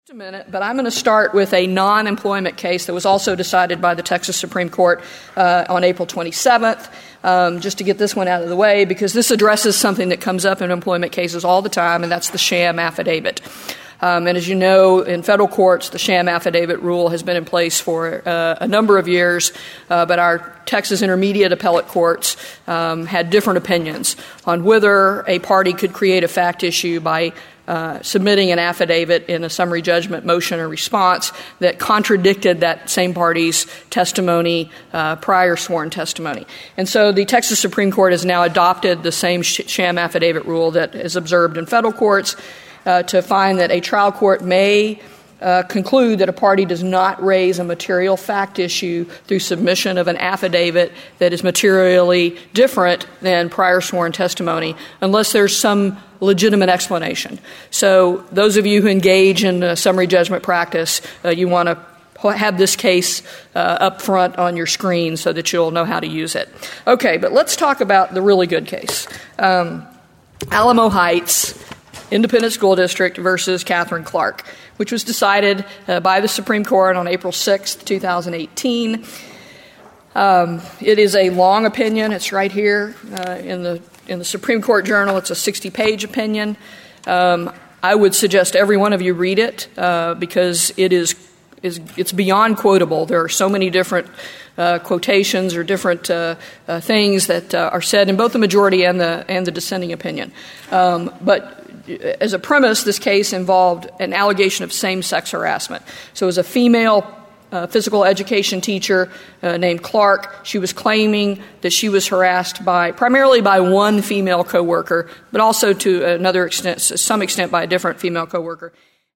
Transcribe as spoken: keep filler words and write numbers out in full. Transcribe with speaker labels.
Speaker 1: A minute, but I'm going to start with a non-employment case that was also decided by the Texas Supreme Court uh, on April twenty-seventh, um, just to get this one out of the way, because this addresses something that comes up in employment cases all the time, and that's the sham affidavit. Um, and as you know, in federal courts, the sham affidavit rule has been in place for uh, a number of years, uh, but our Texas intermediate appellate courts um, had different opinions on whether a party could create a fact issue by Uh, submitting an affidavit in a summary judgment motion or response that contradicted that same party's testimony, uh, prior sworn testimony. And so the Texas Supreme Court has now adopted the same sh- sham affidavit rule that is observed in federal courts uh, to find that a trial court may Uh, conclude that a party does not raise a material fact issue through submission of an affidavit that is materially different than prior sworn testimony unless there's some legitimate explanation. So those of you who engage in uh, summary judgment practice, uh, you want to have this case uh, up front on your screen so that you'll know how to use it. Okay, but let's talk about the really good case. Um, Alamo Heights Independent School District versus Catherine Clark, which was decided uh, by the Supreme Court on April sixth, twenty eighteen. Um, it is a long opinion. It's right here uh, in the in the Supreme Court Journal. It's a sixty-page opinion. Um, I would suggest every one of you read it uh, because it is is it's beyond quotable. There are so many different uh, quotations or different uh, uh, things that uh, are said in both the majority and the and the dissenting opinion. Um, but as a premise, this case involved an allegation of same-sex harassment. So it was a female uh, physical education teacher uh, named Clark. She was claiming that she was harassed by primarily by one female coworker, but also to another extent, some extent by a different female coworker.